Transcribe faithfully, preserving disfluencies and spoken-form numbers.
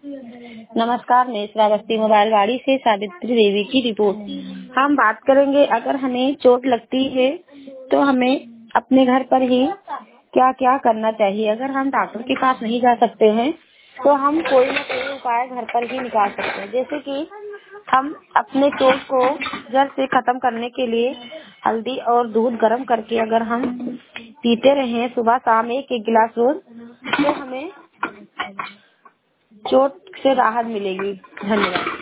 नमस्कार, मैं श्रावस्ती मोबाइल वाड़ी से सावित्री देवी की रिपोर्ट। हम बात करेंगे, अगर हमें चोट लगती है तो हमें अपने घर पर ही क्या क्या करना चाहिए। अगर हम डॉक्टर के पास नहीं जा सकते हैं तो हम कोई न कोई उपाय घर पर ही निकाल सकते हैं। जैसे कि हम अपने चोट को जड़ से खत्म करने के लिए हल्दी और दूध गर्म करके अगर हम पीते रहें सुबह शाम एक एक गिलास रोज, तो हमें चोट से राहत मिलेगी। धन्यवाद।